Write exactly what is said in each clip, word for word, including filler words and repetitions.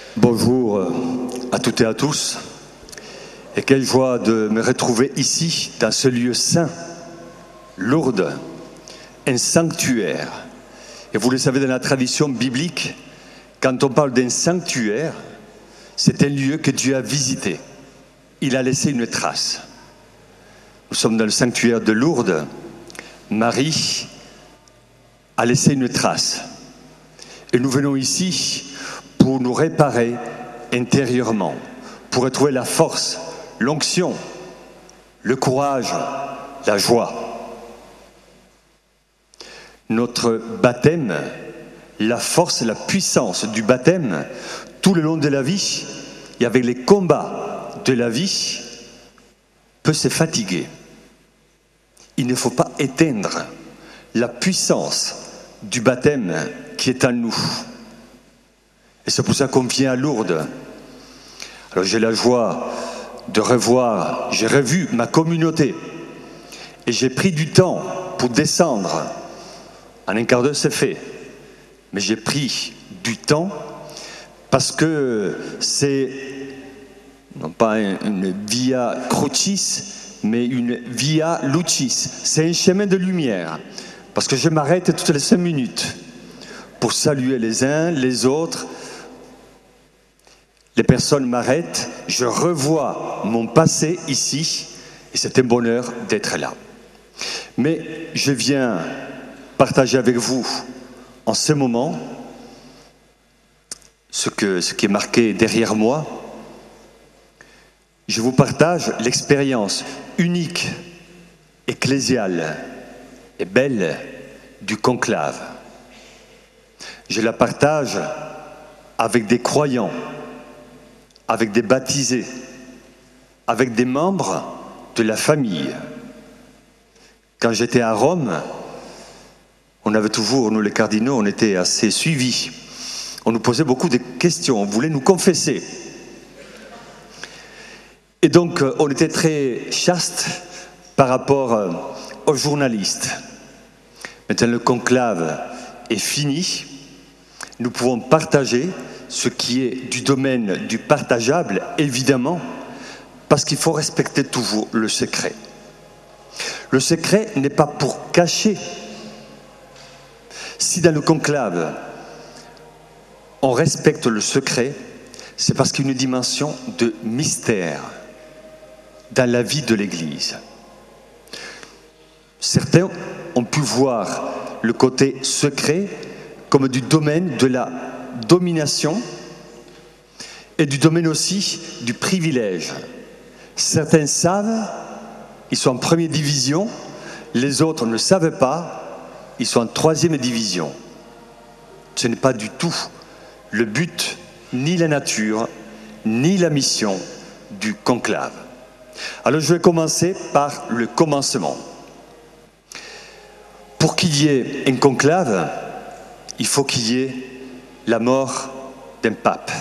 Bonjour à toutes et à tous, et quelle joie de me retrouver ici, dans ce lieu saint, Lourdes, un sanctuaire. Et vous le savez, dans la tradition biblique, quand on parle d'un sanctuaire, c'est un lieu que Dieu a visité. Il a laissé une trace. Nous sommes dans le sanctuaire de Lourdes. Marie a laissé une trace. Et nous venons ici pour nous réparer intérieurement, pour retrouver la force, l'onction, le courage, la joie. Notre baptême, la force, la puissance du baptême, tout le long de la vie, et avec les combats de la vie, peut se fatiguer. Il ne faut pas éteindre la puissance du baptême qui est en nous. Et c'est pour ça qu'on vient à Lourdes. Alors j'ai la joie de revoir, j'ai revu ma communauté. Et j'ai pris du temps pour descendre. En un quart d'heure, c'est fait. Mais j'ai pris du temps parce que c'est, non pas une via crucis, mais une via lucis. C'est un chemin de lumière. Parce que je m'arrête toutes les cinq minutes pour saluer les uns, les autres. Les personnes m'arrêtent, je revois mon passé ici, et c'est un bonheur d'être là. Mais je viens partager avec vous, en ce moment, ce, que, ce qui est marqué derrière moi. Je vous partage l'expérience unique, ecclésiale et belle du conclave. Je la partage avec des croyants, avec des baptisés, avec des membres de la famille. Quand j'étais à Rome, on avait toujours, nous les cardinaux, on était assez suivis. On nous posait beaucoup de questions, on voulait nous confesser. Et donc, on était très chaste par rapport aux journalistes. Maintenant, le conclave est fini. Nous pouvons partager ce qui est du domaine du partageable, évidemment, parce qu'il faut respecter toujours le secret. Le secret n'est pas pour cacher. Si dans le conclave, on respecte le secret, c'est parce qu'il y a une dimension de mystère dans la vie de l'Église. Certains ont pu voir le côté secret comme du domaine de la domination et du domaine aussi du privilège. Certains savent, ils sont en première division, les autres ne savent pas, ils sont en troisième division. Ce n'est pas du tout le but, ni la nature, ni la mission du conclave. Alors je vais commencer par le commencement. Pour qu'il y ait un conclave, il faut qu'il y ait la mort d'un pape.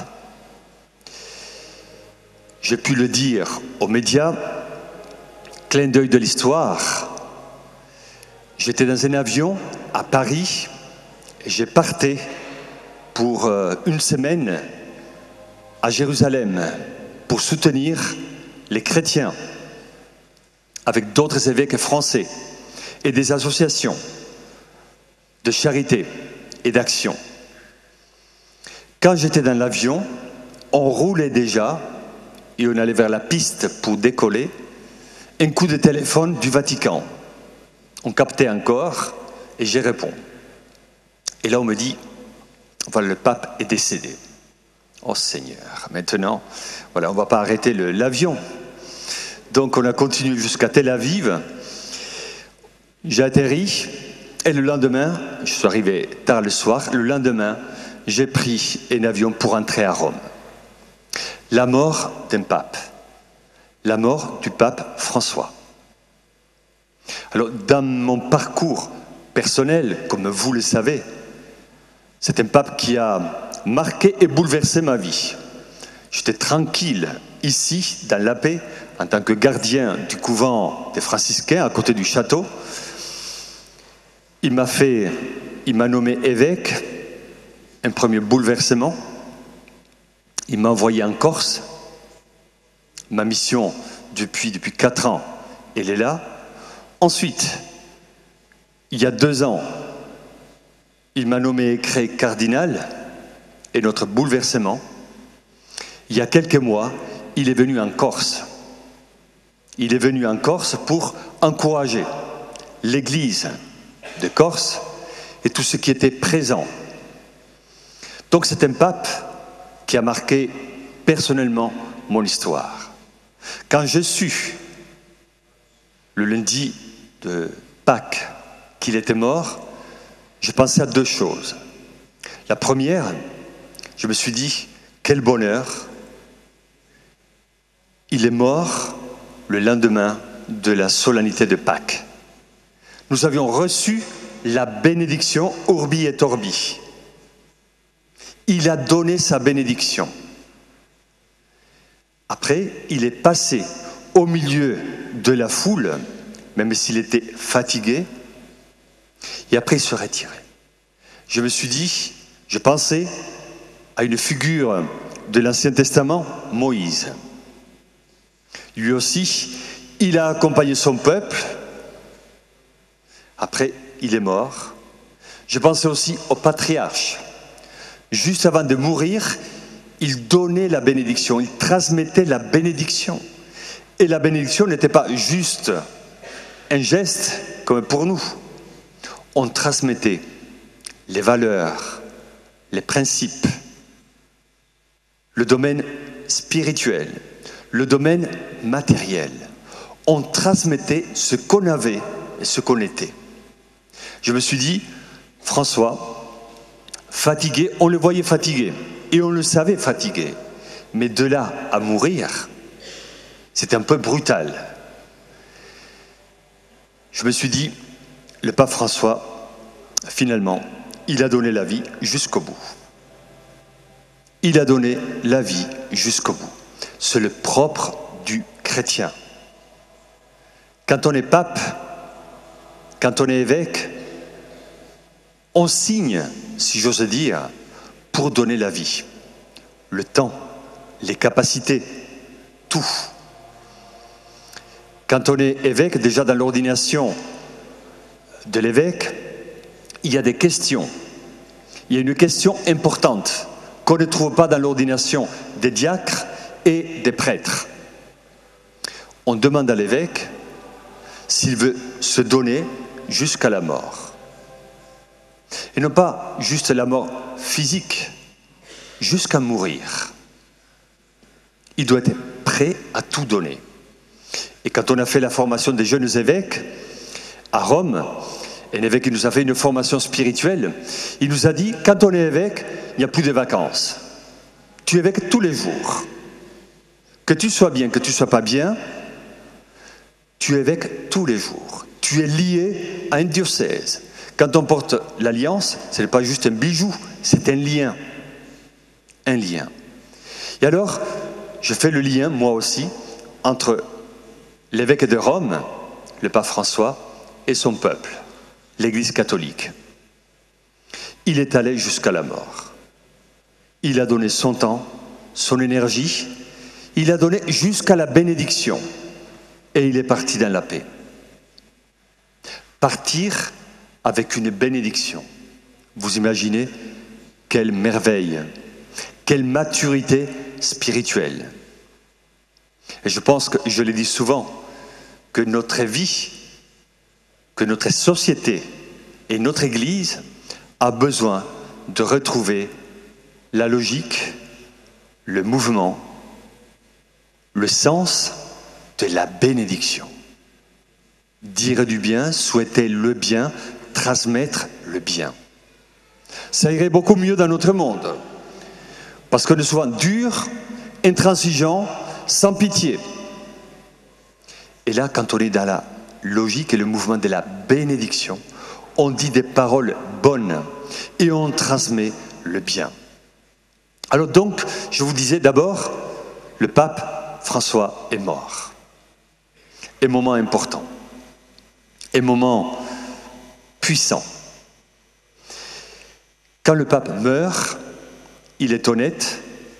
J'ai pu le dire aux médias, clin d'œil de l'histoire. J'étais dans un avion à Paris et j'ai parté pour une semaine à Jérusalem pour soutenir les chrétiens avec d'autres évêques français et des associations de charité et d'action. Quand j'étais dans l'avion, on roulait déjà et on allait vers la piste pour décoller. Un coup de téléphone du Vatican. On captait encore et j'ai répondu. Et là on me dit, voilà, le pape est décédé. Oh Seigneur, maintenant, voilà, on ne va pas arrêter le, l'avion. Donc on a continué jusqu'à Tel Aviv. J'ai atterri et le lendemain, je suis arrivé tard le soir, le lendemain, j'ai pris un avion pour entrer à Rome. La mort d'un pape, la mort du pape François. Alors, dans mon parcours personnel, comme vous le savez, c'est un pape qui a marqué et bouleversé ma vie. J'étais tranquille ici, dans la paix, en tant que gardien du couvent des franciscains, à côté du château. Il m'a fait, il m'a nommé évêque, un premier bouleversement. il m'a envoyé en Corse. Ma mission depuis, depuis quatre ans, elle est là. Ensuite, il y a deux ans, il m'a nommé créé cardinal, et notre bouleversement, il y a quelques mois, il est venu en Corse. Il est venu en Corse pour encourager l'Église de Corse et tout ce qui était présent. Donc c'est un pape qui a marqué personnellement mon histoire. Quand je sus, le lundi de Pâques, qu'il était mort, je pensais à deux choses. La première, je me suis dit, quel bonheur, il est mort le lendemain de la solennité de Pâques. Nous avions reçu la bénédiction Urbi et Orbi. Il a donné sa bénédiction. Après, il est passé au milieu de la foule, même s'il était fatigué, et après il se retirait. Je me suis dit, je pensais à une figure de l'Ancien Testament, Moïse. Lui aussi, il a accompagné son peuple. Après, il est mort. Je pensais aussi au patriarche. Juste avant de mourir, il donnait la bénédiction, il transmettait la bénédiction. Et la bénédiction n'était pas juste un geste comme pour nous. On transmettait les valeurs, les principes, le domaine spirituel, le domaine matériel. On transmettait ce qu'on avait et ce qu'on était. Je me suis dit, François, fatigué, on le voyait fatigué et on le savait fatigué. Mais de là à mourir, c'était un peu brutal. Je me suis dit, le pape François, finalement, il a donné la vie jusqu'au bout. Il a donné la vie jusqu'au bout. C'est le propre du chrétien. Quand on est pape, quand on est évêque, on signe, si j'ose dire, pour donner la vie. Le temps, les capacités, tout. Quand on est évêque, déjà dans l'ordination de l'évêque, il y a des questions. Il y a une question importante qu'on ne trouve pas dans l'ordination des diacres et des prêtres. On demande à l'évêque s'il veut se donner jusqu'à la mort. Et non pas juste la mort physique, jusqu'à mourir. Il doit être prêt à tout donner. Et quand on a fait la formation des jeunes évêques à Rome, un évêque qui nous a fait une formation spirituelle, il nous a dit, quand on est évêque, il n'y a plus de vacances. Tu es évêque tous les jours. Que tu sois bien, que tu ne sois pas bien, tu es évêque tous les jours. Tu es lié à un diocèse. Quand on porte l'alliance, ce n'est pas juste un bijou, c'est un lien. Un lien. Et alors, je fais le lien, moi aussi, entre l'évêque de Rome, le pape François, et son peuple, l'Église catholique. Il est allé jusqu'à la mort. Il a donné son temps, son énergie, il a donné jusqu'à la bénédiction. Et il est parti dans la paix. Partir avec une bénédiction. Vous imaginez quelle merveille, quelle maturité spirituelle. Et je pense que, je le dis souvent, que notre vie, que notre société et notre Église a besoin de retrouver la logique, le mouvement, le sens de la bénédiction. Dire du bien, souhaiter le bien, transmettre le bien. Ça irait beaucoup mieux dans notre monde. Parce qu'on est souvent dur, intransigeant, sans pitié. Et là, quand on est dans la logique et le mouvement de la bénédiction, on dit des paroles bonnes et on transmet le bien. Alors donc, je vous disais d'abord, le pape François est mort. Un moment important. Un moment puissant. Quand le pape meurt, il est honnête,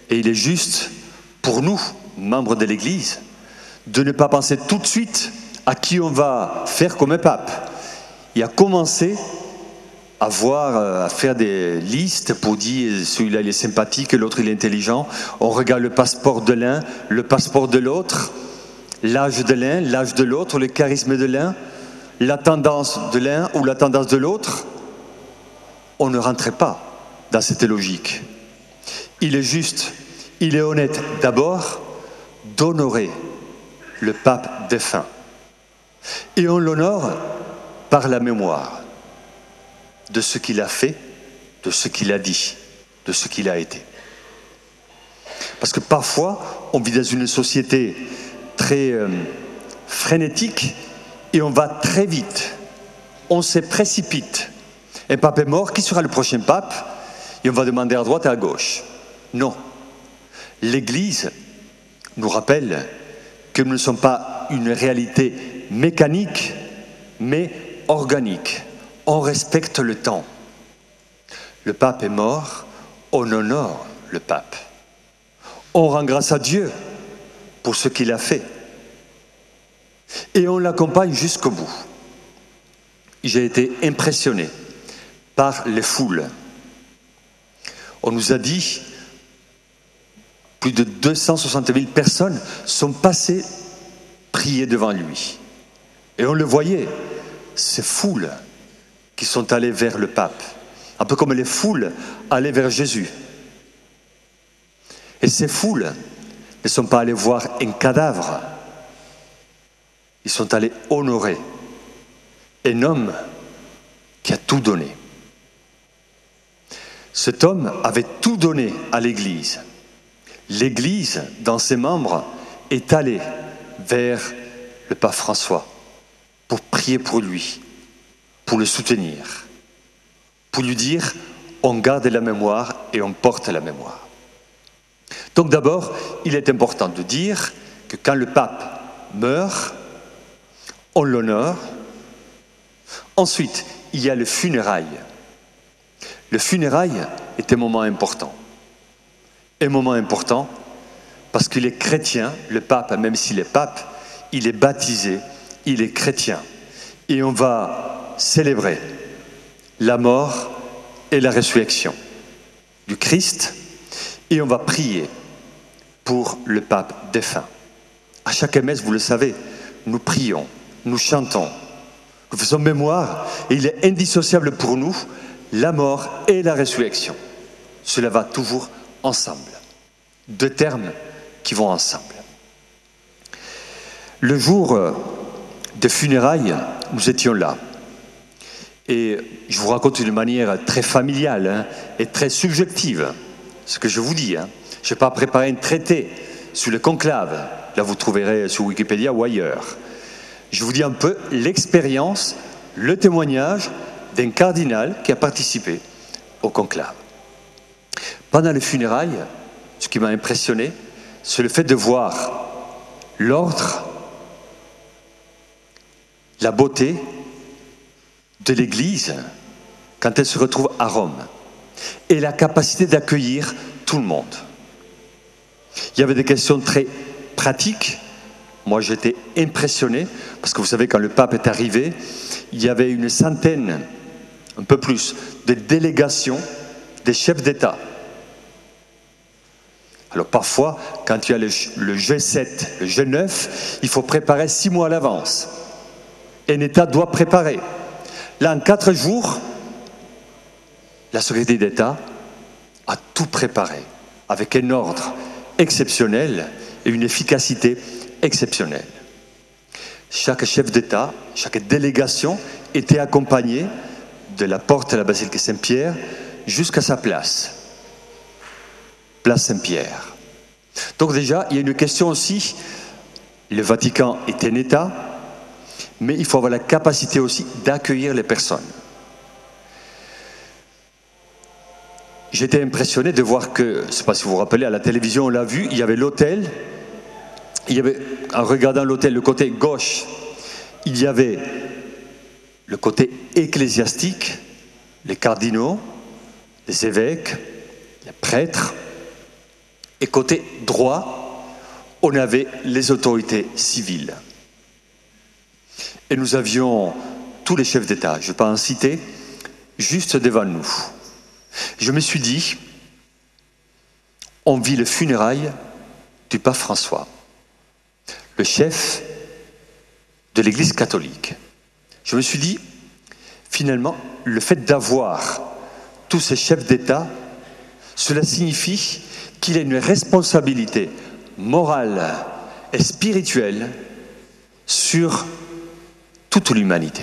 Et il est juste pour nous, membres de l'Église, de ne pas penser tout de suite à qui on va faire comme un pape. Et à commencer à voir, à faire des listes pour dire celui-là il est sympathique, l'autre il est intelligent. On regarde le passeport de l'un, le passeport de l'autre, l'âge de l'un, l'âge de l'autre, le charisme de l'un, la tendance de l'un ou la tendance de l'autre. On ne rentrait pas dans cette logique. Il est juste, il est honnête d'abord d'honorer le pape défunt. Et on l'honore par la mémoire de ce qu'il a fait, de ce qu'il a dit, de ce qu'il a été. Parce que parfois, on vit dans une société très euh, frénétique et on va très vite, on se précipite. Un pape est mort, qui sera le prochain pape? Et on va demander à droite et à gauche. Non. L'Église nous rappelle que nous ne sommes pas une réalité mécanique, mais organique. On respecte le temps. Le pape est mort, on honore le pape. On rend grâce à Dieu pour ce qu'il a fait. Et on l'accompagne jusqu'au bout. J'ai été impressionné par les foules. On nous a dit plus de deux cent soixante mille personnes sont passées prier devant lui. Et on le voyait, ces foules qui sont allées vers le pape, un peu comme les foules allaient vers Jésus. Et ces foules ne sont pas allées voir un cadavre, ils sont allés honorer un homme qui a tout donné. Cet homme avait tout donné à l'Église. L'Église, dans ses membres, est allée vers le pape François pour prier pour lui, pour le soutenir, pour lui dire on garde la mémoire et on porte la mémoire. Donc d'abord, il est important de dire que quand le pape meurt, on l'honore. Ensuite, il y a le funérail. Le funérail est un moment important. Un moment important parce qu'il est chrétien, le pape, même s'il est pape, il est baptisé, il est chrétien. Et on va célébrer la mort et la résurrection du Christ et on va prier pour le pape défunt. À chaque messe, vous le savez, nous prions, nous chantons, nous faisons mémoire et il est indissociable pour nous la mort et la résurrection. Cela va toujours ensemble. Deux termes qui vont ensemble. Le jour de funérailles, nous étions là. Et je vous raconte d'une manière très familiale hein, et très subjective ce que je vous dis. Hein. Je n'ai pas préparé un traité sur le conclave. Là, vous trouverez sur Wikipédia ou ailleurs. Je vous dis un peu l'expérience, le témoignage d'un cardinal qui a participé au conclave. Pendant les funérailles, ce qui m'a impressionné, c'est le fait de voir l'ordre, la beauté de l'Église quand elle se retrouve à Rome et la capacité d'accueillir tout le monde. Il y avait des questions très pratiques. Moi, j'étais impressionné parce que vous savez, quand le pape est arrivé, il y avait une centaine, un peu plus, de délégations des chefs d'État. Alors parfois, quand tu as le, le G sept, le G neuf, il faut préparer six mois à l'avance. Et un État doit préparer. Là, en quatre jours, la Secrétaire d'État a tout préparé, avec un ordre exceptionnel et une efficacité exceptionnelle. Chaque chef d'État, chaque délégation était accompagnée de la porte de la basilique Saint-Pierre jusqu'à sa place. Place Saint-Pierre. Donc déjà, il y a une question aussi, le Vatican est un État, mais il faut avoir la capacité aussi d'accueillir les personnes. J'étais impressionné de voir que, je ne sais pas si vous vous rappelez, à la télévision on l'a vu, il y avait l'autel, il y avait, en regardant l'autel, le côté gauche, il y avait le côté ecclésiastique, les cardinaux, les évêques, les prêtres, Et côté droit, on avait les autorités civiles. Et nous avions tous les chefs d'État, je ne vais pas en citer, juste devant nous. Je me suis dit, on vit le funérailles du pape François, le chef de l'Église catholique. Je me suis dit, finalement, le fait d'avoir tous ces chefs d'État, cela signifie qu'il a une responsabilité morale et spirituelle sur toute l'humanité.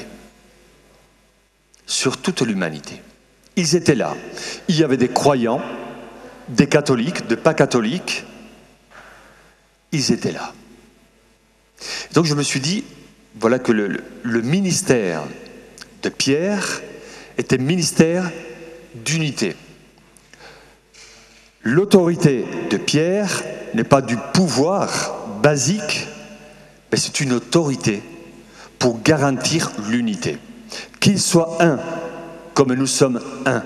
Sur toute l'humanité. Ils étaient là. Il y avait des croyants, des catholiques, des pas catholiques. Ils étaient là. Donc je me suis dit, voilà que le, le ministère de Pierre était ministère d'unité. L'autorité de Pierre n'est pas du pouvoir basique, mais c'est une autorité pour garantir l'unité. Qu'il soit un, comme nous sommes un.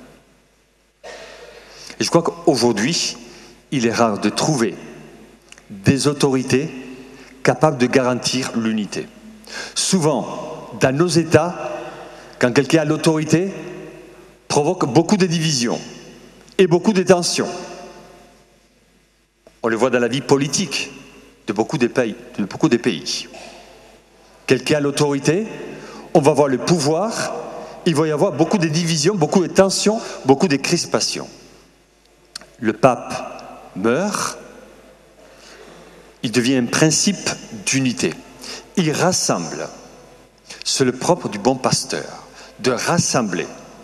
Et je crois qu'aujourd'hui, il est rare de trouver des autorités capables de garantir l'unité. Souvent, dans nos États, quand quelqu'un a l'autorité, provoque beaucoup de divisions et beaucoup de tensions. On le voit dans la vie politique de beaucoup de pays. De beaucoup de pays. Quelqu'un a l'autorité, on va voir le pouvoir, il va y avoir beaucoup de divisions, beaucoup de tensions, beaucoup de crispations. Le pape meurt, il devient un principe d'unité. Il rassemble. C'est le propre du bon pasteur, de rassembler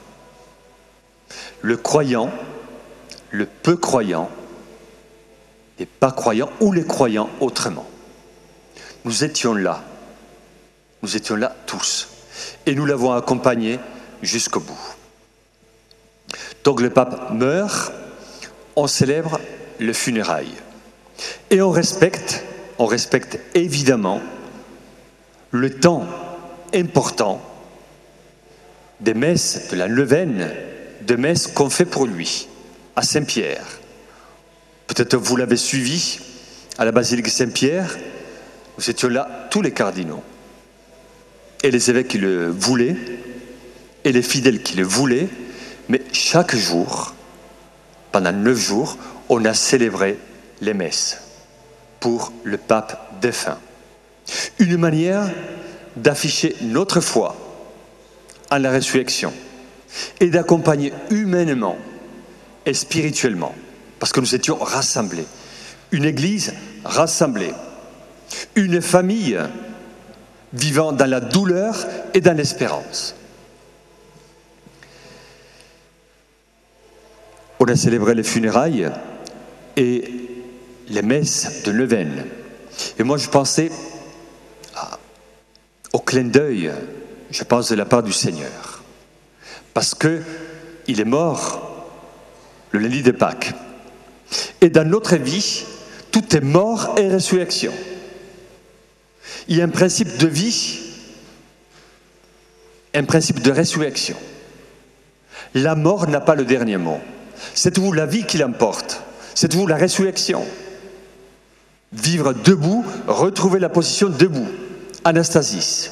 le croyant, le peu croyant, les pas croyants ou les croyants autrement. Nous étions là. Nous étions là tous. Et nous l'avons accompagné jusqu'au bout. Donc le pape meurt, on célèbre le funérailles. Et on respecte, on respecte évidemment le temps important des messes, de la neuvaine de messes qu'on fait pour lui, à Saint-Pierre. Peut-être vous l'avez suivi à la basilique Saint-Pierre, nous étions là tous les cardinaux. Et les évêques qui le voulaient, et les fidèles qui le voulaient, mais chaque jour, pendant neuf jours, on a célébré les messes pour le pape défunt. Une manière d'afficher notre foi en la résurrection et d'accompagner humainement et spirituellement, parce que nous étions rassemblés, une église rassemblée, une famille vivant dans la douleur et dans l'espérance. On a célébré les funérailles et les messes de neuvaine. Et moi, je pensais à, au clin d'œil, je pense, de la part du Seigneur. Parce qu'il est mort le lundi de Pâques. Et dans notre vie, tout est mort et résurrection. Il y a un principe de vie, un principe de résurrection. La mort n'a pas le dernier mot. C'est vous la vie qui l'emporte. C'est vous la résurrection. Vivre debout, retrouver la position debout. Anastasis.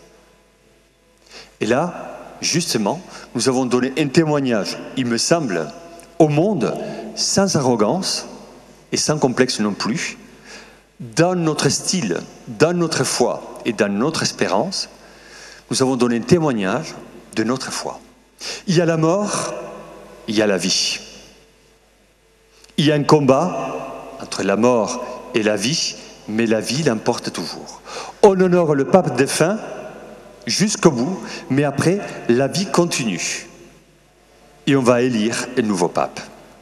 Et là, justement, nous avons donné un témoignage, il me semble, au monde, sans arrogance et sans complexe non plus, dans notre style, dans notre foi et dans notre espérance, nous avons donné un témoignage de notre foi. Il y a la mort, il y a la vie. Il y a un combat entre la mort et la vie, mais la vie l'emporte toujours. On honore le pape défunt jusqu'au bout, mais après, la vie continue. Et on va élire un nouveau pape.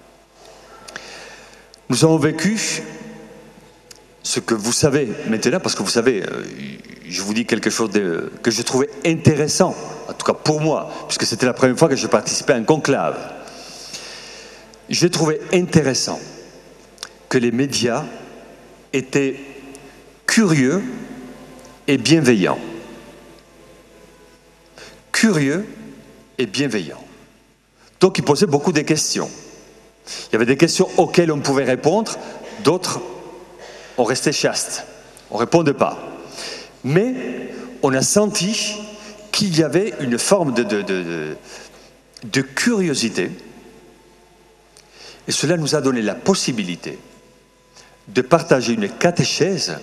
Nous avons vécu ce que vous savez maintenant, parce que vous savez, je vous dis quelque chose de, que je trouvais intéressant, en tout cas pour moi, puisque c'était la première fois que je participais à un conclave. J'ai trouvé intéressant que les médias étaient curieux et bienveillants. Curieux et bienveillants. Donc ils posaient beaucoup de questions. Il y avait des questions auxquelles on pouvait répondre, d'autres, on restait chaste, on ne répondait pas. Mais on a senti qu'il y avait une forme de, de, de, de, de curiosité, et cela nous a donné la possibilité de partager une catéchèse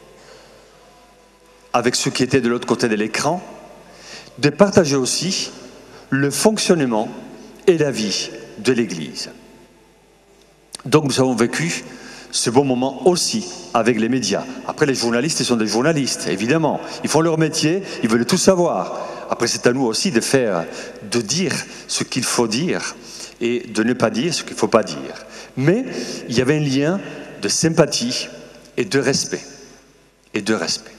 avec ceux qui étaient de l'autre côté de l'écran, de partager aussi le fonctionnement et la vie de l'Église. Donc nous avons vécu ce bon moment aussi avec les médias. Après, les journalistes, ils sont des journalistes, évidemment. Ils font leur métier, ils veulent tout savoir. Après, c'est à nous aussi de faire, de dire ce qu'il faut dire et de ne pas dire ce qu'il ne faut pas dire. Mais il y avait un lien de sympathie et de respect. Et de respect.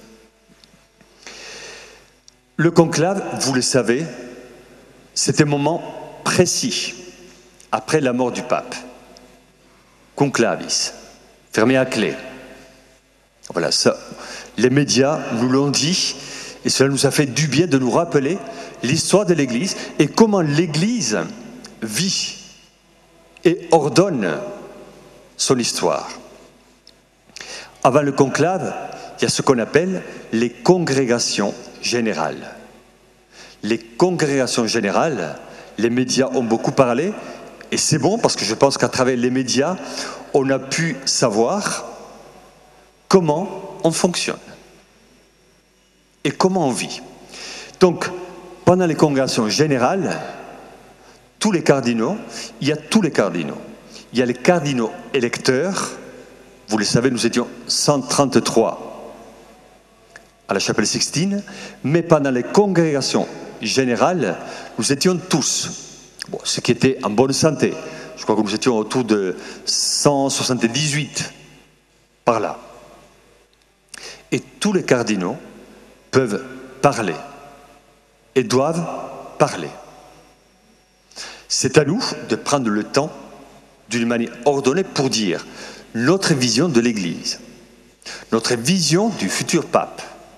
Le conclave, vous le savez, c'est un moment précis après la mort du pape. Conclavis, fermé à clé. Voilà, ça, les médias nous l'ont dit, et cela nous a fait du bien de nous rappeler l'histoire de l'Église et comment l'Église vit et ordonne son histoire. Avant le conclave, il y a ce qu'on appelle les congrégations générales. Les congrégations générales, les médias ont beaucoup parlé, et c'est bon parce que je pense qu'à travers les médias, on a pu savoir comment on fonctionne et comment on vit. Donc, pendant les congrégations générales, tous les cardinaux, il y a tous les cardinaux. Il y a les cardinaux électeurs, vous le savez, nous étions cent trente-trois à la chapelle Sixtine, mais pendant les congrégations générales, nous étions tous, bon, ceux qui étaient en bonne santé. Je crois que nous étions autour de cent soixante-dix-huit, par là. Et tous les cardinaux peuvent parler et doivent parler. C'est à nous de prendre le temps d'une manière ordonnée pour dire notre vision de l'Église, notre vision du futur pape,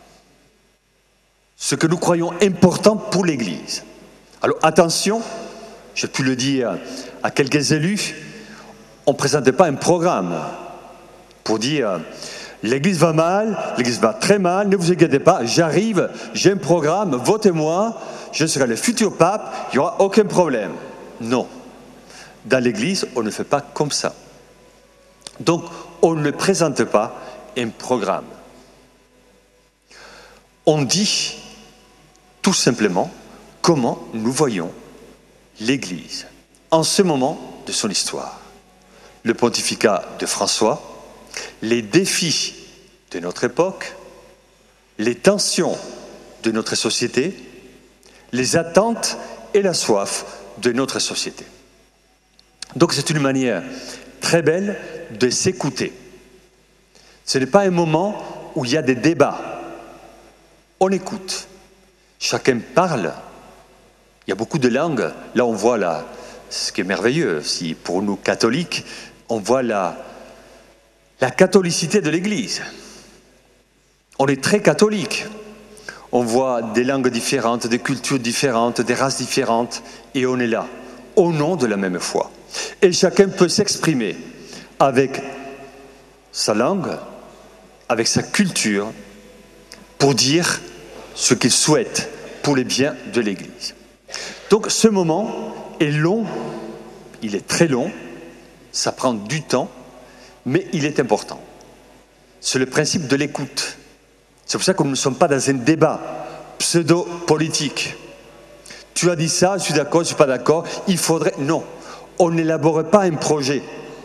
ce que nous croyons important pour l'Église. Alors attention, j'ai pu le dire à quelques élus, on ne présentait pas un programme pour dire l'Église va mal, l'Église va très mal, ne vous inquiétez pas, j'arrive, j'ai un programme, votez-moi, je serai le futur pape, il n'y aura aucun problème. Non. Dans l'Église, on ne fait pas comme ça. Donc, on ne présente pas un programme. On dit tout simplement comment nous voyons l'Église en ce moment de son histoire. Le pontificat de François, les défis de notre époque, les tensions de notre société, les attentes et la soif de notre société. Donc c'est une manière très belle de s'écouter. Ce n'est pas un moment où il y a des débats. On écoute. Chacun parle. Il y a beaucoup de langues. Là, on voit la, ce qui est merveilleux, si pour nous catholiques, on voit la, la catholicité de l'Église. On est très catholique. On voit des langues différentes, des cultures différentes, des races différentes, et on est là, au nom de la même foi. Et chacun peut s'exprimer avec sa langue, avec sa culture, pour dire ce qu'il souhaite pour les biens de l'Église. Donc ce moment est long, il est très long, ça prend du temps, mais il est important. C'est le principe de l'écoute. C'est pour ça que nous ne sommes pas dans un débat pseudo-politique. Tu as dit ça, je suis d'accord, je ne suis pas d'accord, il faudrait... Non, on n'élabore pas un projet.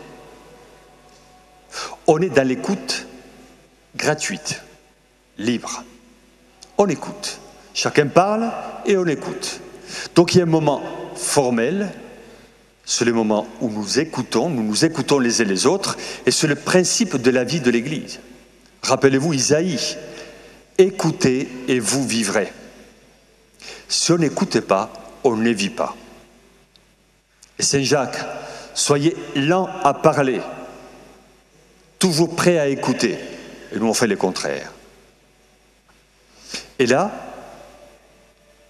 On est dans l'écoute gratuite, libre. On écoute. Chacun parle et on écoute. Donc il y a un moment formel, c'est le moment où nous écoutons, nous nous écoutons les uns les autres, et c'est le principe de la vie de l'Église. Rappelez-vous Isaïe, écoutez et vous vivrez. Si on n'écoute pas, on ne vit pas. Et Saint Jacques, soyez lents à parler, toujours prêts à écouter. Et nous on fait le contraire. Et là,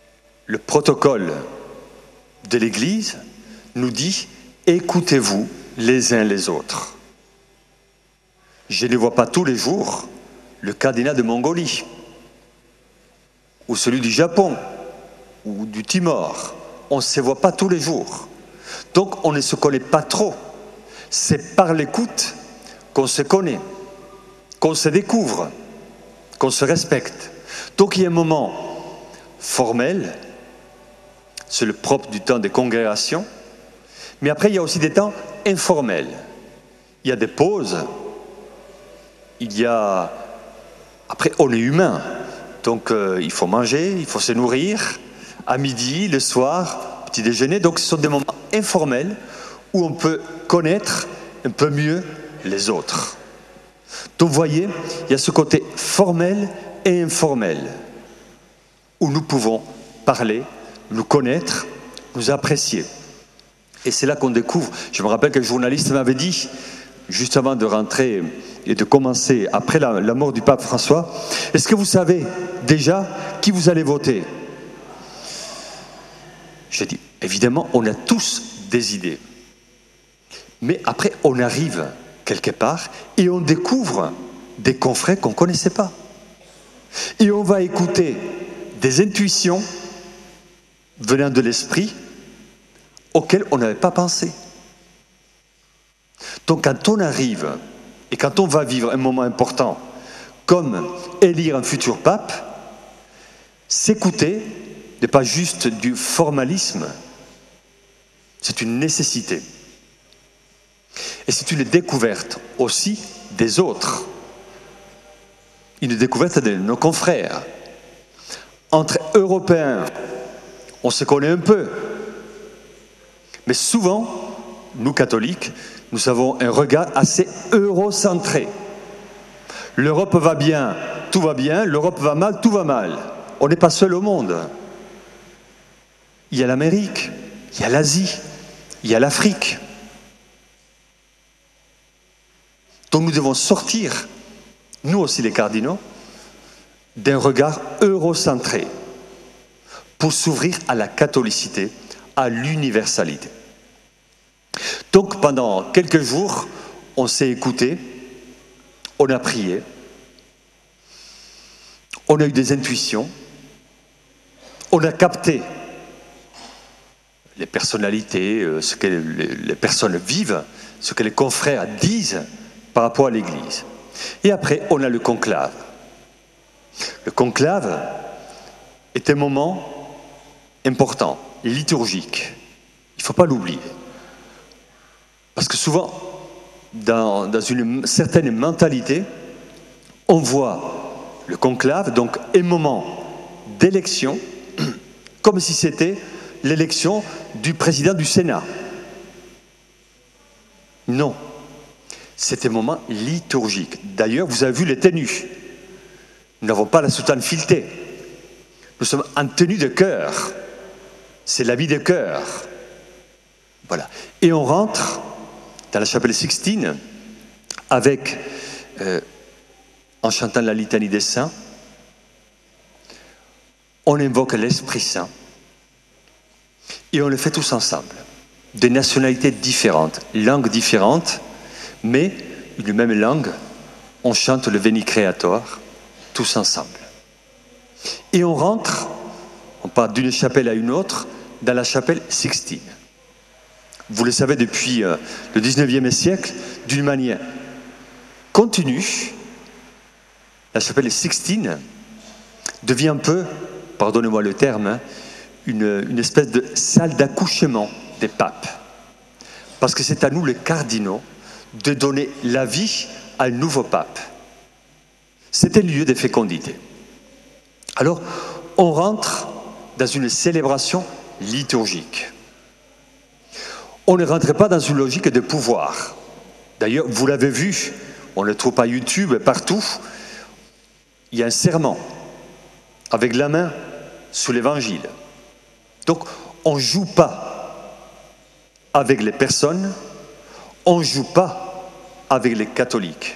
le protocole de l'Église nous dit « écoutez-vous les uns les autres. Je ne vois pas tous les jours le cardinal de Mongolie, ou celui du Japon, ou du Timor. On ne se voit pas tous les jours. Donc on ne se connaît pas trop. C'est par l'écoute qu'on se connaît, qu'on se découvre, qu'on se respecte. Donc il y a un moment formel, c'est le propre du temps des congrégations, mais après il y a aussi des temps informels. Il y a des pauses, il y a... Après on est humain, donc euh, il faut manger, il faut se nourrir, à midi, le soir, petit déjeuner, donc ce sont des moments informels où on peut connaître un peu mieux les autres. Donc vous voyez, il y a ce côté formel et informel, où nous pouvons parler, nous connaître, nous apprécier. Et c'est là qu'on découvre, je me rappelle qu'un journaliste m'avait dit, juste avant de rentrer et de commencer, après la, la mort du pape François, est-ce que vous savez déjà qui vous allez voter? J'ai dit, évidemment, on a tous des idées. Mais après, on arrive quelque part et on découvre des confrères qu'on ne connaissait pas. Et on va écouter des intuitions venant de l'esprit auxquelles on n'avait pas pensé. Donc quand on arrive et quand on va vivre un moment important, comme élire un futur pape, s'écouter n'est pas juste du formalisme, c'est une nécessité. Et c'est une découverte aussi des autres, une découverte de nos confrères. Entre Européens, on se connaît un peu, mais souvent, nous catholiques, nous avons un regard assez eurocentré. L'Europe va bien, tout va bien, l'Europe va mal, tout va mal. On n'est pas seul au monde. Il y a l'Amérique, il y a l'Asie, il y a l'Afrique. Donc nous devons sortir, nous aussi les cardinaux, d'un regard eurocentré pour s'ouvrir à la catholicité, à l'universalité. Donc pendant quelques jours, on s'est écouté, on a prié, on a eu des intuitions, on a capté les personnalités, ce que les personnes vivent, ce que les confrères disent par rapport à l'Église. Et après, on a le conclave. Le conclave est un moment important, liturgique. Il ne faut pas l'oublier. Parce que souvent, dans, dans une certaine mentalité, on voit le conclave, donc un moment d'élection, comme si c'était l'élection du président du Sénat. Non. C'est un moment liturgique. D'ailleurs, vous avez vu les tenues. Nous n'avons pas la soutane filetée. Nous sommes en tenue de chœur. C'est l'habit de chœur. Voilà. Et on rentre dans la chapelle Sixtine avec, euh, en chantant la litanie des saints, on invoque l'Esprit Saint et on le fait tous ensemble. De nationalités différentes, langues différentes, mais une même langue, on chante le Veni Creator, tous ensemble. Et on rentre, on part d'une chapelle à une autre, dans la chapelle Sixtine. Vous le savez depuis euh, le dix-neuvième siècle, d'une manière continue, la chapelle Sixtine devient un peu, pardonnez-moi le terme, hein, une, une espèce de salle d'accouchement des papes. Parce que c'est à nous, les cardinaux, de donner la vie à un nouveau pape. C'est un lieu de fécondité. Alors, on rentre dans une célébration liturgique. On ne rentre pas dans une logique de pouvoir. D'ailleurs, vous l'avez vu, on le trouve à YouTube, partout, il y a un serment avec la main sous l'évangile. Donc, on ne joue pas avec les personnes, on ne joue pas avec les catholiques.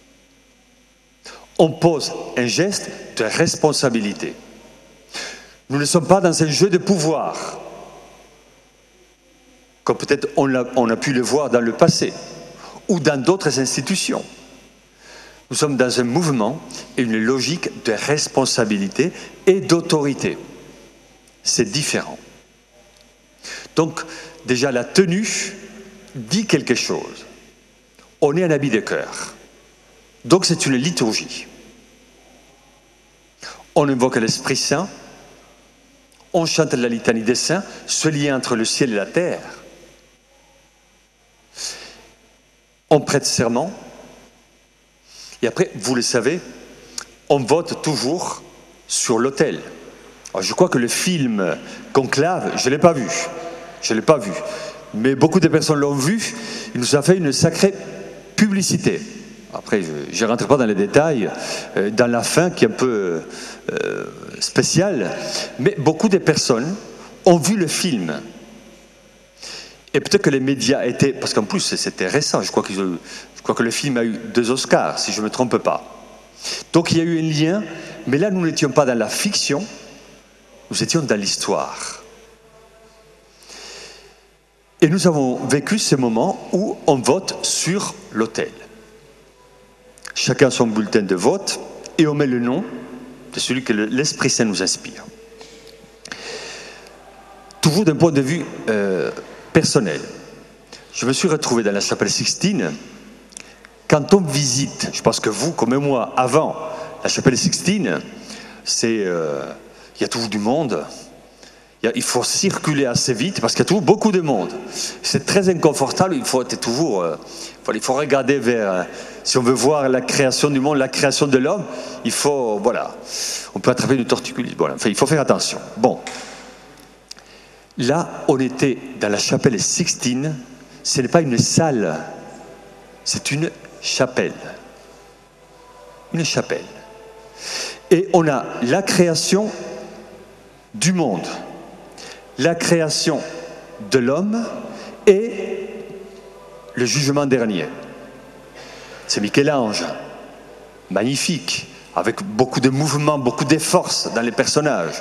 On pose un geste de responsabilité. Nous ne sommes pas dans un jeu de pouvoir. comme peut-être on a, on a pu le voir dans le passé, ou dans d'autres institutions. Nous sommes dans un mouvement et une logique de responsabilité et d'autorité. C'est différent. Donc, déjà, la tenue dit quelque chose. On est en habit de cœur. Donc, c'est une liturgie. On invoque l'Esprit Saint, on chante la litanie des saints, ce lien entre le ciel et la terre. On prête serment. Et après, vous le savez, on vote toujours sur l'autel. Je crois que le film Conclave, je ne l'ai pas vu. Je ne l'ai pas vu. Mais beaucoup de personnes l'ont vu. Il nous a fait une sacrée publicité. Après, je ne rentre pas dans les détails, euh, dans la fin qui est un peu euh, spéciale. Mais beaucoup de personnes ont vu le film. Et peut-être que les médias étaient... Parce qu'en plus, c'était récent. Je crois qu'ils ont... Je crois que le film a eu deux Oscars, si je ne me trompe pas. Donc il y a eu un lien, mais là nous n'étions pas dans la fiction, nous étions dans l'histoire. Et nous avons vécu ce moment où on vote sur l'autel. Chacun son bulletin de vote et on met le nom de celui que l'Esprit Saint nous inspire. Toujours d'un point de vue euh, personnel. Je me suis retrouvé dans la chapelle Sixtine. Quand on visite, je pense que vous, comme moi, avant la chapelle Sixtine, c'est, euh, il y a toujours du monde. Il, y a, il faut circuler assez vite parce qu'il y a toujours beaucoup de monde. C'est très inconfortable. Il faut être toujours, euh, il faut regarder vers. Euh, si on veut voir la création du monde, la création de l'homme, il faut, voilà, on peut attraper une torticulite. Voilà, enfin, il faut faire attention. Bon, là, on était dans la chapelle Sixtine. Ce n'est pas une salle, c'est une chapelle. Une chapelle. Et on a la création du monde, la création de l'homme et le jugement dernier. C'est Michel-Ange, magnifique, avec beaucoup de mouvements, beaucoup de force dans les personnages.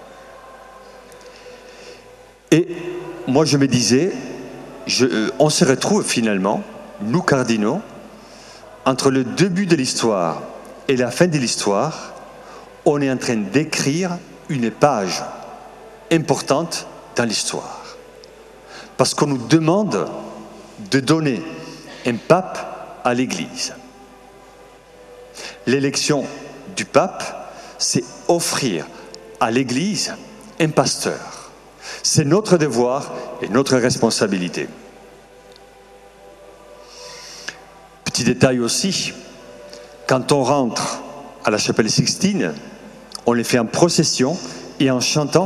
Et moi je me disais, je, euh, on se retrouve finalement, nous cardinaux, entre le début de l'histoire et la fin de l'histoire, on est en train d'écrire une page importante dans l'histoire. Parce qu'on nous demande de donner un pape à l'Église. L'élection du pape, c'est offrir à l'Église un pasteur. C'est notre devoir et notre responsabilité. Petit détail aussi, quand on rentre à la chapelle Sixtine, on les fait en procession et en chantant.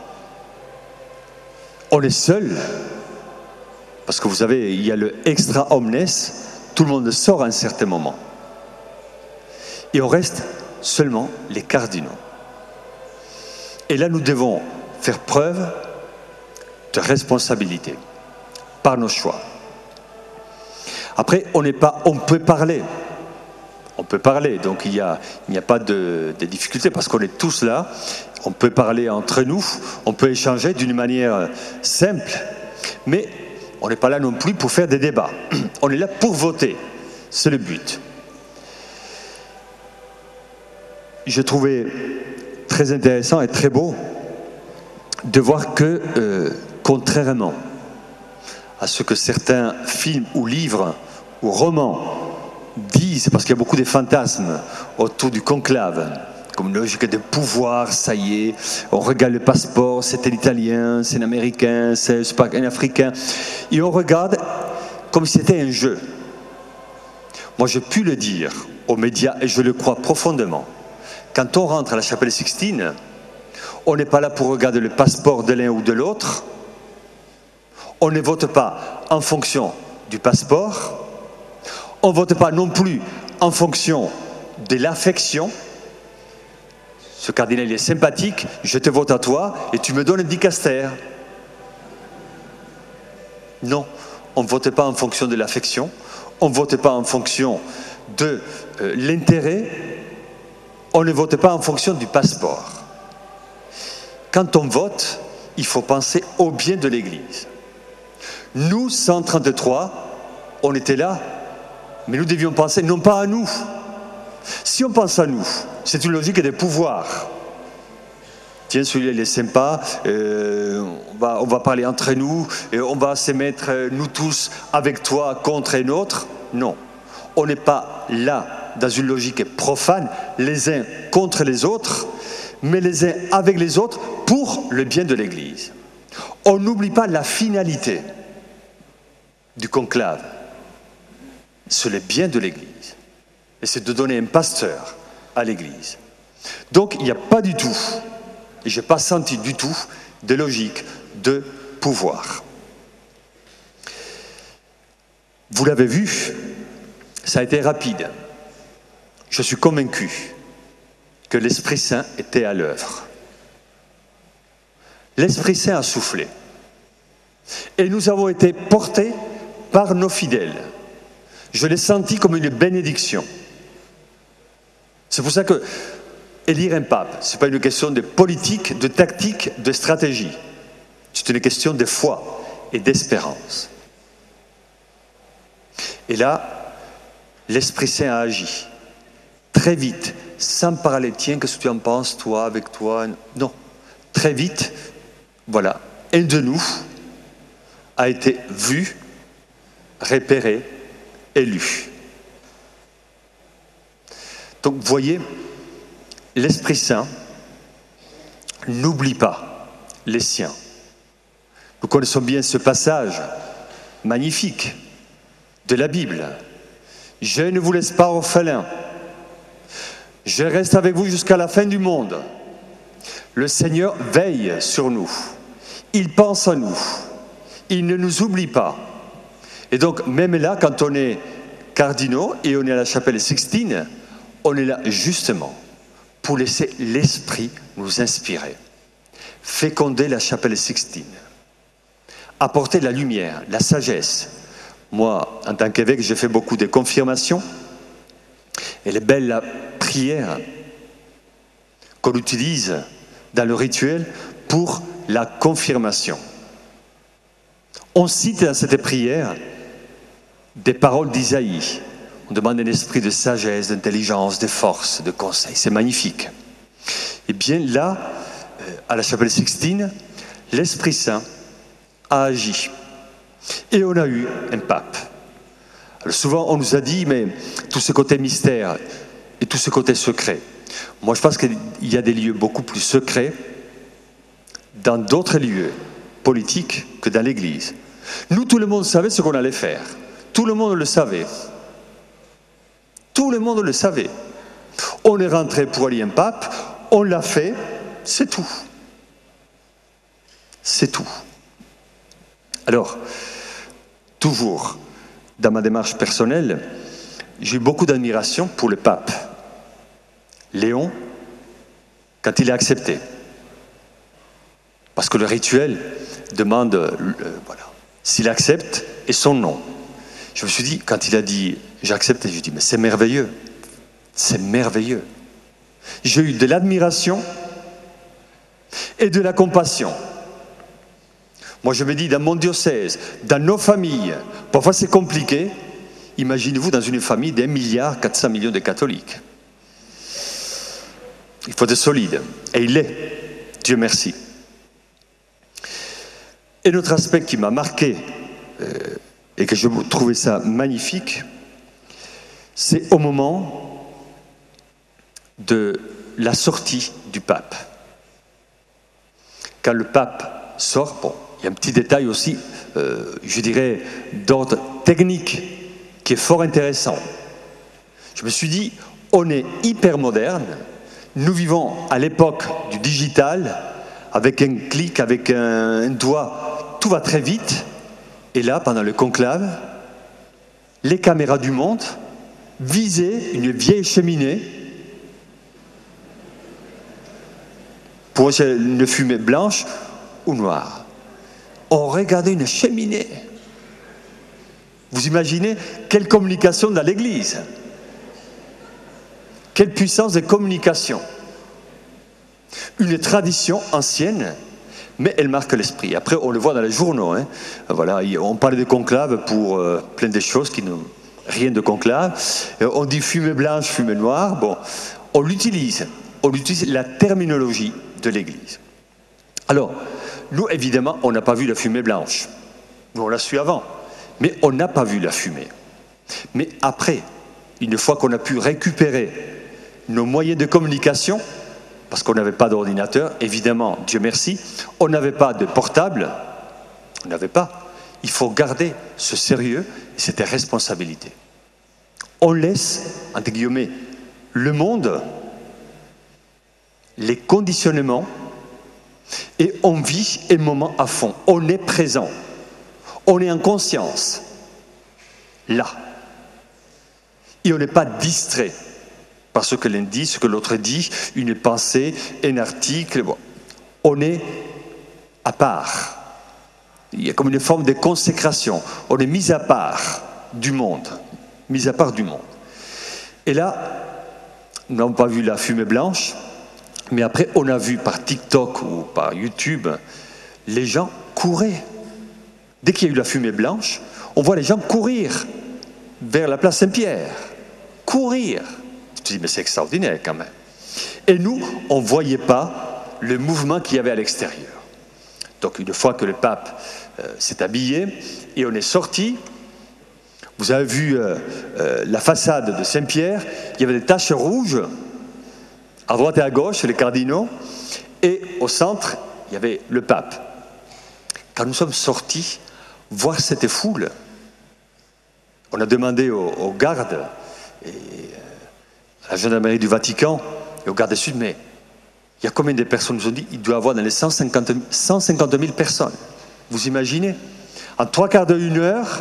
On est seul, parce que vous savez, il y a le extra omnes, tout le monde sort à un certain moment. Et on reste seulement les cardinaux. Et là, nous devons faire preuve de responsabilité par nos choix. Après, on n'est pas, on peut parler. On peut parler, donc il n'y a, il n'y a pas de, de difficulté parce qu'on est tous là. On peut parler entre nous, on peut échanger d'une manière simple, mais on n'est pas là non plus pour faire des débats. On est là pour voter, c'est le but. Je trouvais très intéressant et très beau de voir que, euh, contrairement à ce que certains films ou livres ou romans disent, parce qu'il y a beaucoup de fantasmes autour du conclave, comme une logique de pouvoir, ça y est, on regarde le passeport, c'est un Italien, c'est un Américain, c'est un Africain, et on regarde comme si c'était un jeu. Moi, j'ai pu le dire aux médias, et je le crois profondément. Quand on rentre à la chapelle Sixtine, on n'est pas là pour regarder le passeport de l'un ou de l'autre. On ne vote pas en fonction du passeport. On ne vote pas non plus en fonction de l'affection. Ce cardinal est sympathique, je te vote à toi et tu me donnes un dicaster. Non, on ne vote pas en fonction de l'affection. On ne vote pas en fonction de euh, l'intérêt. On ne vote pas en fonction du passeport. Quand on vote, il faut penser au bien de l'Église. Nous, cent trente-trois, on était là, mais nous devions penser non pas à nous. Si on pense à nous, c'est une logique des pouvoirs. Tiens, celui-là, il est sympa, euh, on, va, on va parler entre nous, et on va se mettre, euh, nous tous, avec toi, contre un autre. Non, on n'est pas là, dans une logique profane, les uns contre les autres, mais les uns avec les autres pour le bien de l'Église. On n'oublie pas la finalité du conclave, c'est le bien de l'Église. Et c'est de donner un pasteur à l'Église. Donc, il n'y a pas du tout, et je n'ai pas senti du tout, de logique de pouvoir. Vous l'avez vu, ça a été rapide. Je suis convaincu que l'Esprit Saint était à l'œuvre. L'Esprit Saint a soufflé. Et nous avons été portés par nos fidèles. Je l'ai senti comme une bénédiction. C'est pour ça que élire un pape, ce n'est pas une question de politique, de tactique, de stratégie. C'est une question de foi et d'espérance. Et là, l'Esprit Saint a agi. Très vite, sans parler, tiens, qu'est-ce que tu en penses, toi, avec toi? Non. Très vite, voilà, un de nous a été vu, repéré, élu. Donc, vous voyez, l'Esprit Saint n'oublie pas les siens. Nous connaissons bien ce passage magnifique de la Bible. « Je ne vous laisse pas orphelins. Je reste avec vous jusqu'à la fin du monde. Le Seigneur veille sur nous. Il pense à nous. Il ne nous oublie pas. » Et donc, même là, quand on est cardinaux et on est à la chapelle Sixtine, on est là justement pour laisser l'Esprit nous inspirer. Féconder la chapelle Sixtine. Apporter la lumière, la sagesse. Moi, en tant qu'évêque, j'ai fait beaucoup de confirmations. Et les belles prières qu'on utilise dans le rituel pour la confirmation. On cite dans cette prière des paroles d'Isaïe. On demande un esprit de sagesse, d'intelligence, de force, de conseil. C'est magnifique. Et bien là, à la chapelle Sixtine, l'Esprit Saint a agi. Et on a eu un pape. Alors souvent, on nous a dit, mais tout ce côté mystère et tout ce côté secret. Moi, je pense qu'il y a des lieux beaucoup plus secrets dans d'autres lieux politiques que dans l'Église. Nous, tout le monde savait ce qu'on allait faire. Tout le monde le savait. Tout le monde le savait. On est rentré pour élire un pape, on l'a fait, c'est tout. C'est tout. Alors, toujours, dans ma démarche personnelle, j'ai eu beaucoup d'admiration pour le pape. Léon, quand il a accepté. Parce que le rituel demande, euh, voilà, s'il accepte et son nom. Je me suis dit, quand il a dit « j'accepte », je lui ai dit « mais c'est merveilleux, c'est merveilleux ». J'ai eu de l'admiration et de la compassion. Moi, je me dis, dans mon diocèse, dans nos familles, parfois c'est compliqué. Imaginez-vous dans une famille d'un milliard quatre cents millions de catholiques. Il faut être solide. Et il l'est. Dieu merci. Et notre aspect qui m'a marqué, euh, et que je trouvais ça magnifique, c'est au moment de la sortie du pape. Quand le pape sort, bon, il y a un petit détail aussi, euh, je dirais, d'ordre technique, qui est fort intéressant. Je me suis dit, on est hyper moderne, nous vivons à l'époque du digital, avec un clic, avec un, un doigt, tout va très vite. Et là, pendant le conclave, les caméras du monde visaient une vieille cheminée pour une fumée blanche ou noire. On regardait une cheminée. Vous imaginez quelle communication dans l'Église? Quelle puissance de communication? Une tradition ancienne, mais elle marque l'esprit. Après, on le voit dans les journaux. Hein. Voilà, on parlait de conclave pour euh, plein de choses qui n'ont rien de conclave. On dit fumée blanche, fumée noire. Bon, on l'utilise. On utilise la terminologie de l'Église. Alors, nous, évidemment, on n'a pas vu la fumée blanche. Nous, on l'a su avant. Mais on n'a pas vu la fumée. Mais après, une fois qu'on a pu récupérer nos moyens de communication, parce qu'on n'avait pas d'ordinateur, évidemment, Dieu merci, on n'avait pas de portable, on n'avait pas. Il faut garder ce sérieux et cette responsabilité. On laisse, entre guillemets, le monde, les conditionnements, et on vit un moment à fond. On est présent. On est en conscience. Là. Et on n'est pas distrait par ce que l'un dit, ce que l'autre dit, une pensée, un article. Bon. On est à part. Il y a comme une forme de consécration. On est mis à part du monde. Mis à part du monde. Et là, nous n'avons pas vu la fumée blanche, mais après, on a vu par TikTok ou par YouTube, les gens couraient. Dès qu'il y a eu la fumée blanche, on voit les gens courir vers la place Saint-Pierre. Courir. Je te dis, mais c'est extraordinaire quand même. Et nous, on ne voyait pas le mouvement qu'il y avait à l'extérieur. Donc, une fois que le pape euh, s'est habillé et on est sorti, vous avez vu euh, euh, la façade de Saint-Pierre, il y avait des taches rouges, à droite et à gauche, les cardinaux, et au centre, il y avait le pape. Quand nous sommes sortis, voir cette foule, on a demandé aux, aux gardes, et à la gendarmerie du Vatican, et aux gardes sud, mais il y a combien de personnes? Nous ont dit, il doit y avoir dans les cent cinquante mille personnes. Vous imaginez? En trois quarts d'une heure,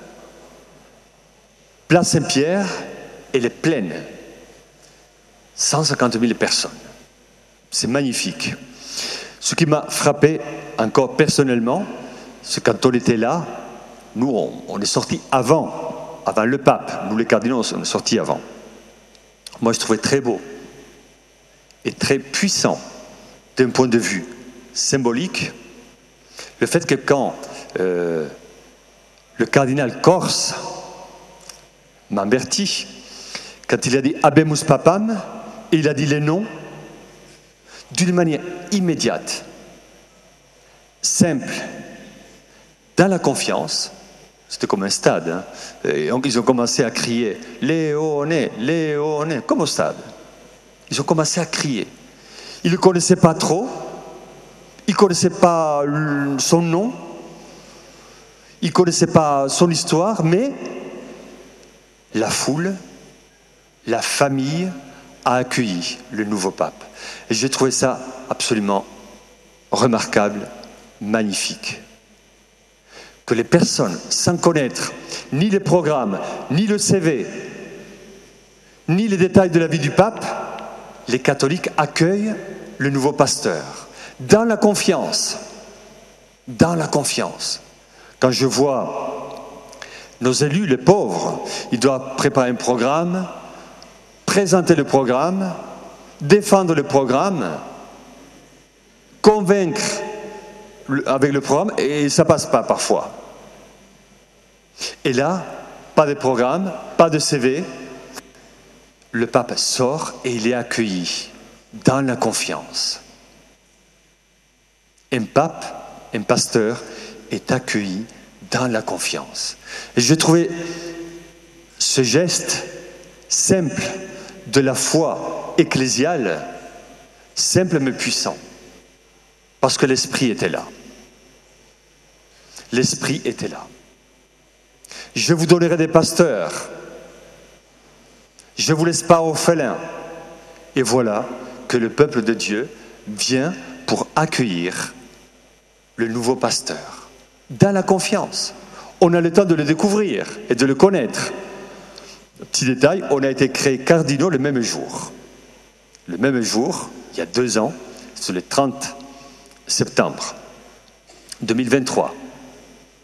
place Saint-Pierre, elle est pleine. cent cinquante mille personnes. C'est magnifique. Ce qui m'a frappé encore personnellement, c'est quand on était là, nous, on, on est sortis avant, avant le pape. Nous, les cardinaux, on est sortis avant. Moi, je trouvais très beau et très puissant d'un point de vue symbolique le fait que quand euh, le cardinal corse, Mamberti, quand il a dit « Habemus Papam », et il a dit les noms d'une manière immédiate, simple, dans la confiance. C'était comme un stade. Hein. Et donc ils ont commencé à crier « Léoné, Léoné », comme au stade. Ils ont commencé à crier. Ils ne le connaissaient pas trop, ils ne connaissaient pas son nom, ils ne connaissaient pas son histoire, mais la foule, la famille a accueilli le nouveau pape. Et j'ai trouvé ça absolument remarquable, magnifique. Que les personnes, sans connaître ni les programmes, ni le C V, ni les détails de la vie du pape, les catholiques accueillent le nouveau pasteur, dans la confiance. Dans la confiance. Quand je vois nos élus, les pauvres, ils doivent préparer un programme, présenter le programme, défendre le programme, convaincre avec le programme, et ça ne passe pas parfois. Et là, pas de programme, pas de C V, le pape sort et il est accueilli dans la confiance. Un pape, un pasteur est accueilli dans la confiance. Et j'ai trouvé ce geste simple de la foi ecclésiale, simple mais puissant, parce que l'Esprit était là. L'Esprit était là. Je vous donnerai des pasteurs, je ne vous laisse pas orphelins. Et voilà que le peuple de Dieu vient pour accueillir le nouveau pasteur, dans la confiance. On a le temps de le découvrir et de le connaître. Petit détail, on a été créés cardinaux le même jour. Le même jour, il y a deux ans, c'est le trente septembre deux mille vingt-trois.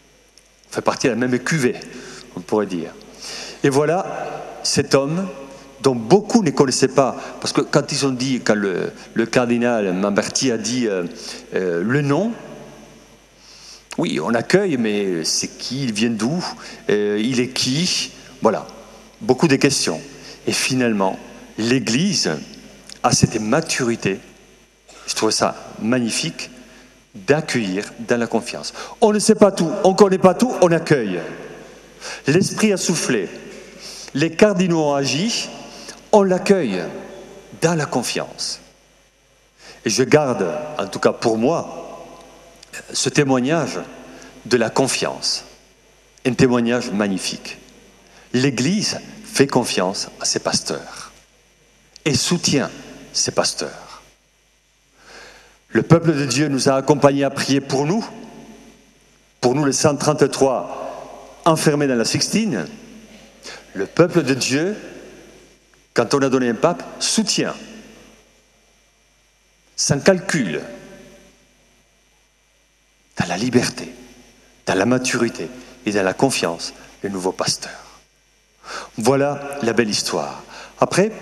On fait partie de la même cuvée, on pourrait dire. Et voilà cet homme dont beaucoup ne connaissaient pas. Parce que quand ils ont dit, quand le, le cardinal Mamberti a dit euh, euh, le nom, oui, on accueille, mais c'est qui, il vient d'où, euh, il est qui, voilà, beaucoup de questions. Et finalement, l'Église a cette maturité, je trouve ça magnifique, d'accueillir dans la confiance. On ne sait pas tout, on ne connaît pas tout, on accueille. L'Esprit a soufflé, les cardinaux ont agi, on l'accueille dans la confiance. Et je garde, en tout cas pour moi, ce témoignage de la confiance. Un témoignage magnifique. L'Église fait confiance à ses pasteurs et soutient ses pasteurs. Le peuple de Dieu nous a accompagnés à prier pour nous, pour nous les cent trente-trois enfermés dans la Sixtine. Le peuple de Dieu, quand on a donné un pape, soutient, sans calcul, dans la liberté, dans la maturité et dans la confiance, le nouveau pasteur. Voilà la belle histoire. Après,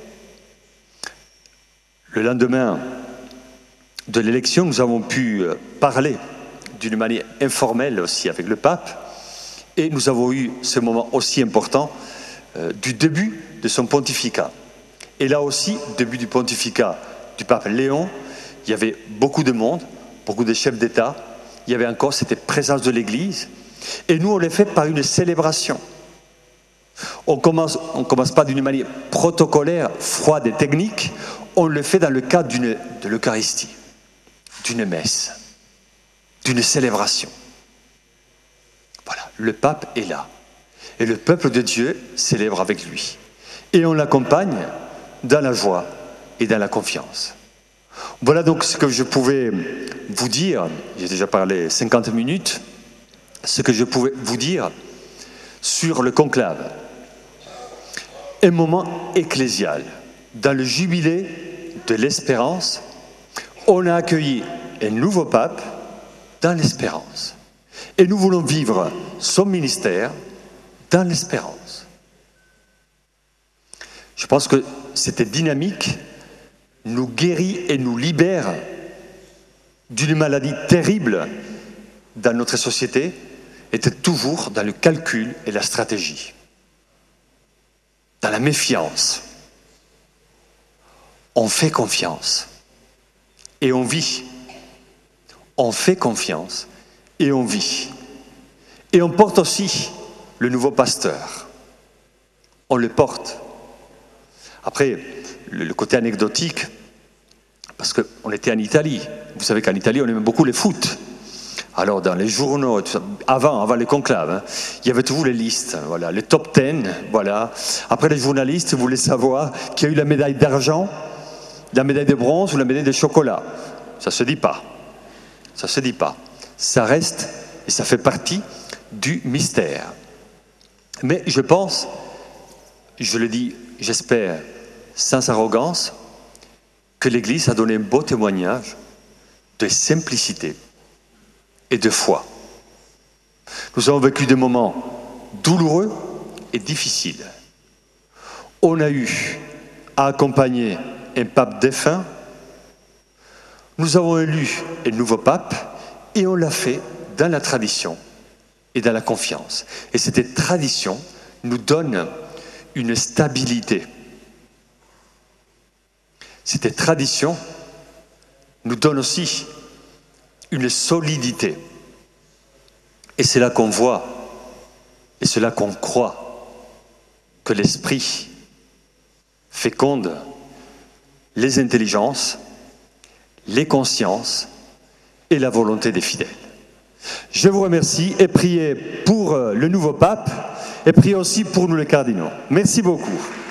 le lendemain de l'élection, nous avons pu parler d'une manière informelle aussi avec le pape, et nous avons eu ce moment aussi important euh, du début de son pontificat. Et là aussi, début du pontificat du pape Léon, il y avait beaucoup de monde, beaucoup de chefs d'État, il y avait encore cette présence de l'Église, et nous on l'a fait par une célébration. On commence, on commence pas d'une manière protocolaire, froide et technique, on le fait dans le cadre d'une, de l'Eucharistie, d'une messe, d'une célébration. Voilà, le pape est là, et le peuple de Dieu célèbre avec lui. Et on l'accompagne dans la joie et dans la confiance. Voilà donc ce que je pouvais vous dire, j'ai déjà parlé cinquante minutes, ce que je pouvais vous dire sur le conclave. Un moment ecclésial, dans le jubilé de l'espérance, on a accueilli un nouveau pape dans l'espérance. Et nous voulons vivre son ministère dans l'espérance. Je pense que cette dynamique nous guérit et nous libère d'une maladie terrible dans notre société, était toujours dans le calcul et la stratégie, dans la méfiance. On fait confiance et on vit. On fait confiance et on vit. Et on porte aussi le nouveau pasteur. On le porte. Après, le côté anecdotique, parce qu'on était en Italie. Vous savez qu'en Italie, on aime beaucoup le foot. Alors, dans les journaux, avant, avant les conclaves, hein, il y avait toujours les listes, voilà, les top dix, voilà. Après, les journalistes voulaient savoir qui a eu la médaille d'argent, la médaille de bronze ou la médaille de chocolat. Ça ne se dit pas. Ça ne se dit pas. Ça reste et ça fait partie du mystère. Mais je pense, je le dis, j'espère, sans arrogance, que l'Église a donné un beau témoignage de simplicité et de foi. Nous avons vécu des moments douloureux et difficiles. On a eu à accompagner un pape défunt. Nous avons élu un nouveau pape et on l'a fait dans la tradition et dans la confiance. Et cette tradition nous donne une stabilité. Cette tradition nous donne aussi une solidité. Et c'est là qu'on voit, et c'est là qu'on croit, que l'Esprit féconde les intelligences, les consciences et la volonté des fidèles. Je vous remercie et priez pour le nouveau pape et priez aussi pour nous les cardinaux. Merci beaucoup.